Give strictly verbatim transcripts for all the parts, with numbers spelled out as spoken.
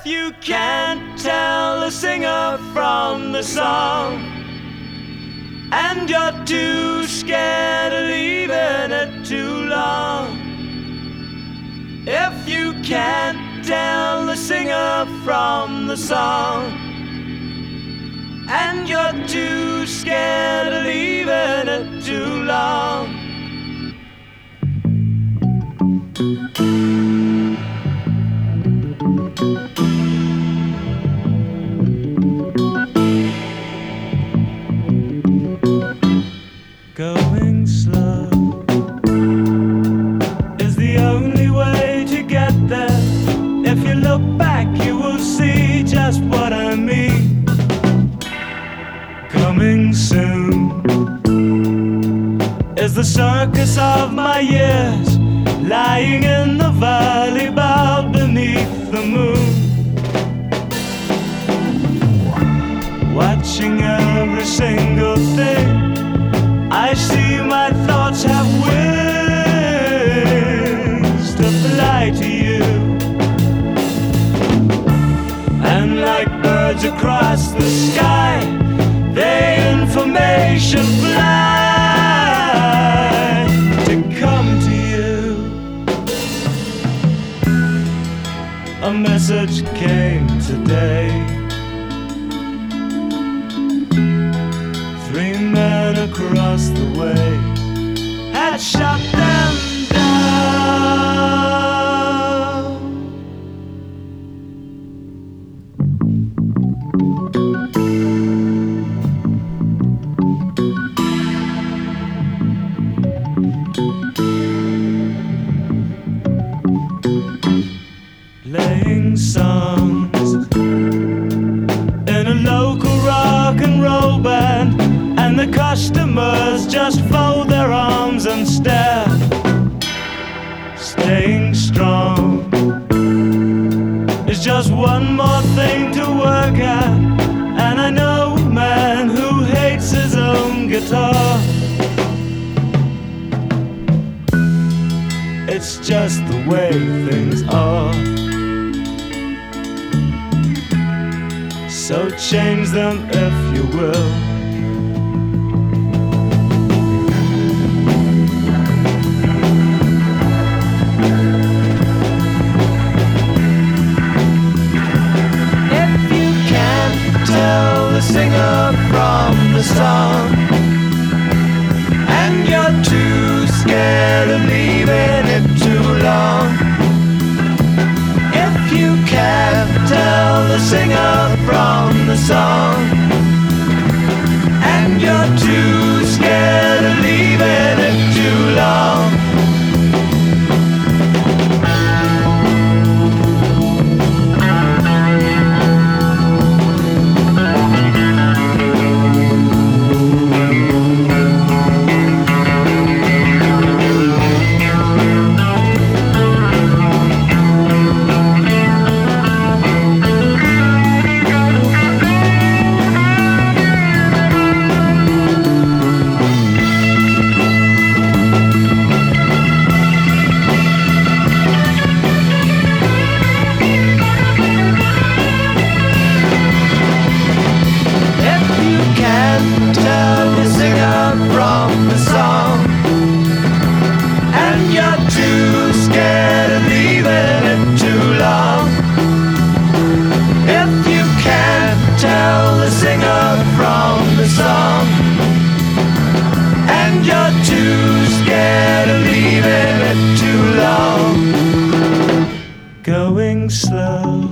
If you can't tell the singer from the song, and you're too scared of leaving it too long. If you can't tell the singer from the song, and you're too scared of leaving it too long. Going slow is the only way to get there. If you look back, you will see just what I mean. Coming soon is the circus of my years, lying in the valley, bowed beneath the moon, watching every single thing. I see my thoughts have wings to fly to you, and like birds across the sky, their information fly to come to you. A message came today. Three men across the way had shot them down. Playing songs in a local rock and roll band, and the customers just fold their arms and stare. Staying strong is just one more thing to work at, and I know a man who hates his own guitar. It's just the way things are, so change them if you will. The singer from the song, and you're too scared of leaving it too long. If you can't tell the singer from the song, and you're too scared of leaving it too long. Going slow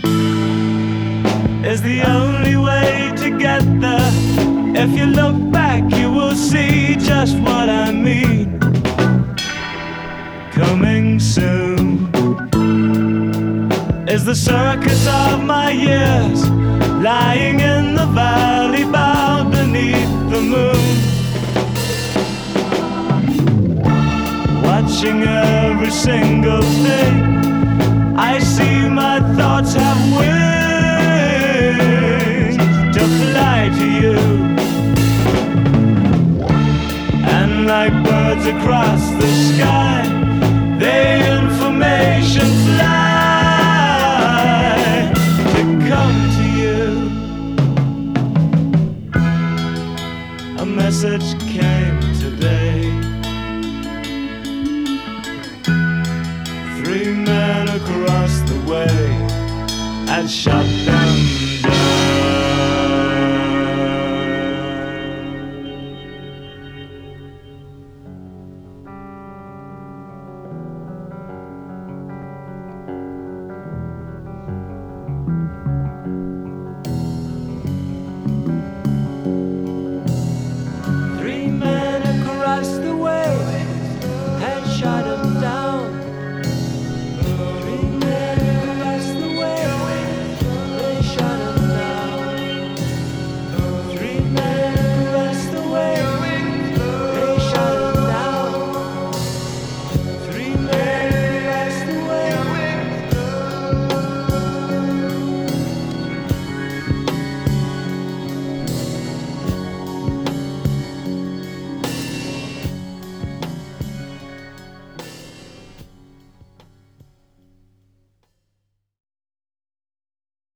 is the only way to get there. If you look back, you will see just what I mean. Coming soon is the circus of my years, lying in the valley, bowed beneath the moon, watching every single thing. I see my thoughts have wings to fly to you, and like birds across the sky, their information fly and shut them